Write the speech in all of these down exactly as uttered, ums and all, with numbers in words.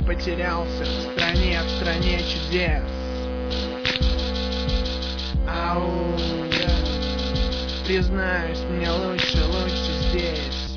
потерялся в стране, в стране чудес. Ау, да. Признаюсь, мне лучше, лучше здесь.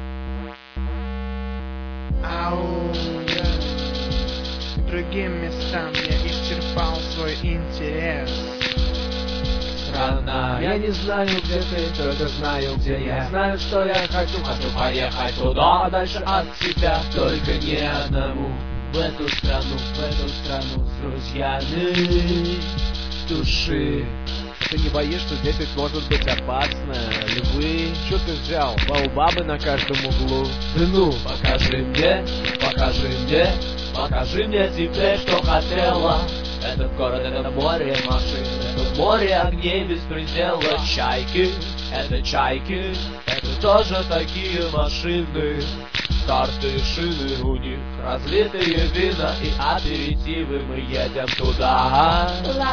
Ау, да. Другим местам я исчерпал свой интерес. Страна, я не знаю, где ты, только знаю, где я. Знаю, что я хочу, хочу поехать туда, дальше от тебя. Только не одному в эту страну, в эту страну с друзьями души. Ты не боишься, что здесь ведь может быть опасно? Львы, что ты взял? Баобабы на каждом углу. Да ну, покажи мне, покажи мне, покажи мне теперь, что хотела. Этот город, это море машин, это море огней без предела. Чайки, это чайки, это тоже такие машины. Старты шины у них, разлитые вина и аперитивы, мы едем туда.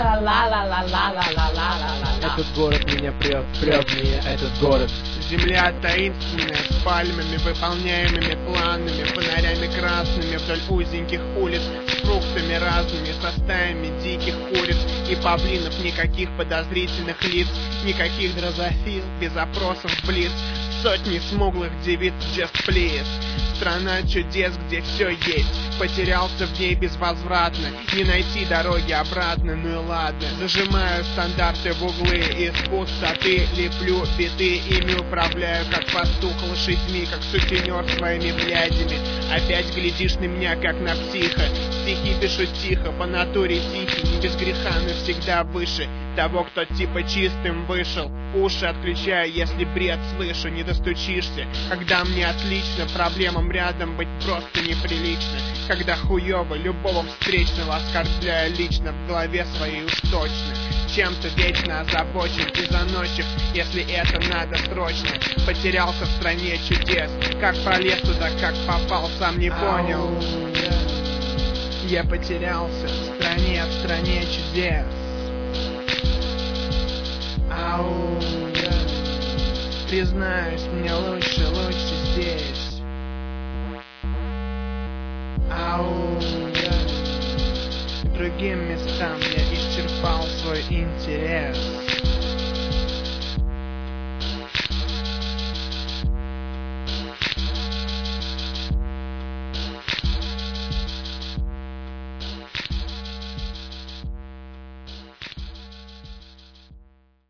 Этот город меня прет, прет меня этот город. Земля таинственная, с пальмами, выполняемыми планами, фонарями красными вдоль узеньких улиц, с фруктами разными, со стаями диких куриц и павлинов, никаких подозрительных лиц, никаких дрозофил, без опросов в блиц, сотни смуглых девиц, just please. Страна чудес, где все есть, потерялся в ней безвозвратно, не найти дороги обратно, ну и ладно. Зажимаю стандарты в углы, из пустоты леплю биты, ими управляю, как пастух лошадьми, как сутенер своими блядями. Опять глядишь на меня, как на психа, стихи пишу тихо, по натуре тихий, не без греха, но всегда выше того, кто типа чистым вышел. Уши отключаю, если бред слышу, не достучишься. Когда мне отлично, проблемам рядом быть просто неприлично. Когда хуёво любого встречного оскорбляю лично, в голове своей уж точно. Чем-то вечно озабочен и заносчив, если это надо срочно. Потерялся в стране чудес, как пролез туда, как попал, сам не понял. Я потерялся в стране, в стране чудес. Ау, да. Признаюсь, мне лучше, лучше здесь. Ау, да. Другим местам я ищу.